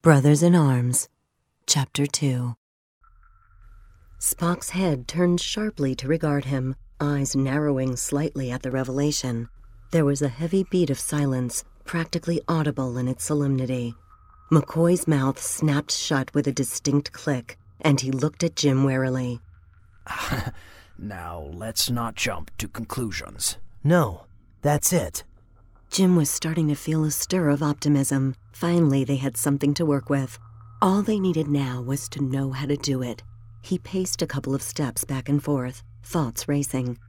Brothers in Arms, Chapter 2. Spock's head turned sharply to regard him, eyes narrowing slightly at the revelation. There was a heavy beat of silence, practically audible in its solemnity. McCoy's mouth snapped shut with a distinct click, and he looked at Jim warily. Now, let's not jump to conclusions. No, that's it. Jim was starting to feel a stir of optimism. Finally, they had something to work with. All they needed now was to know how to do it. He paced a couple of steps back and forth, thoughts racing.